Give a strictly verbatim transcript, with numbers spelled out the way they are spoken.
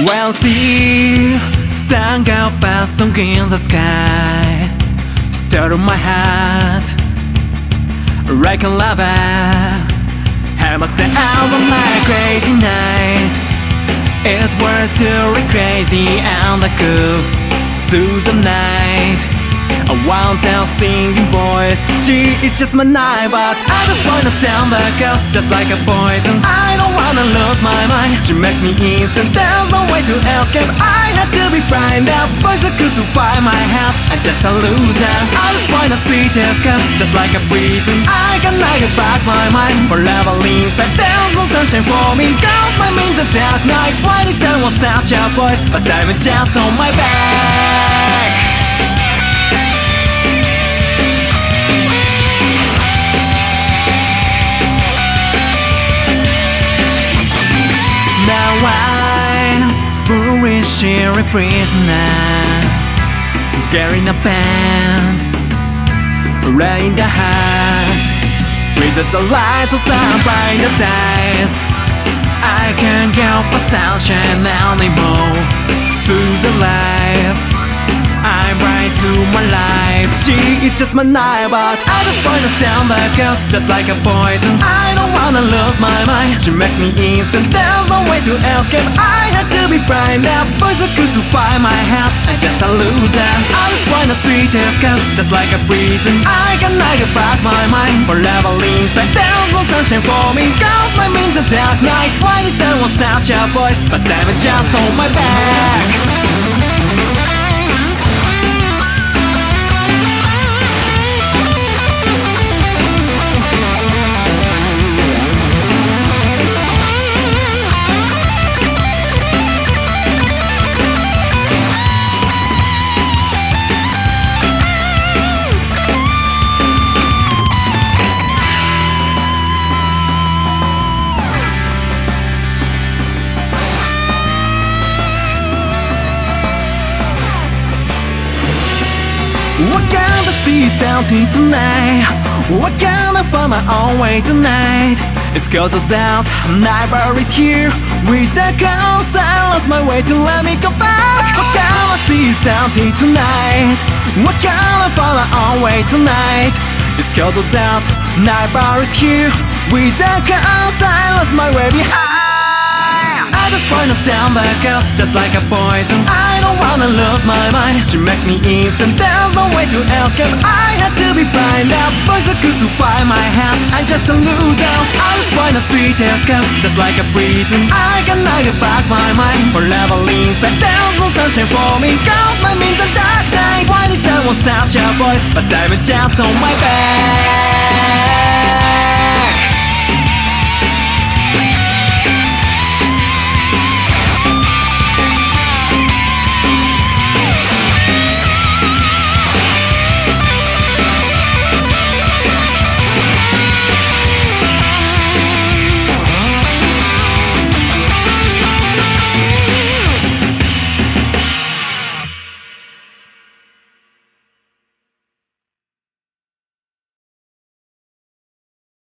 We'll see sun go past song in the sky, stir in my heart like a lava. Have myself on my crazy night. It was too crazy and the goose through the night. I want a singing voice. She is just my night, but I just wanna tell the girls just like a poison. I don't wanna lose my mind. She makes me instant. There's no way to escape. I had to be frightened. That voice that could survive my head. I'm just a loser. I just wanna see this girl just like a prison. I cannot get back my mind forever inside. There's no sunshine for me. Girls, my means a dark night. Why did I want such a voice? But I'm just on my back. Now I'm foolish a prisoner, carrying a band, rain the heart, with the light of sun by the dice. I can't get the sunshine anymore. Through the life, I'm right through my life. She is just my night, but I just wanna tell the girls just like a poison. I don't wanna lose my mind. She makes me instant. There's no way to escape. I had to be frightened. That voice that could survive my head. I'm just a loser. I just wanna see this girl just like a prison. I cannot get back my mind forever inside. There's no sunshine for me. Girls, my means a dark night. Why did I want such a voice? But I'm just on my back. What kind of see something tonight? What kind of find my own way tonight? It's cause of doubt, neighbor is here. With the cold silence, my way to let me go back. What kind of see something tonight? What kind of find my own way tonight? It's cause of doubt, neighbor is here. With the cold silence, my way behind. I just wanna tell the girls just like a poison. I don't wanna lose my mind. She makes me instant. There's no way to escape. I had to be blind. That voice that could survive my head. I'm just a loser. I just wanna see this girl just like a prison. I cannot get back my mind forever inside. There's no sunshine for me. Girls, my means a dark night. Why did I want such a voice? But I'm just on my back.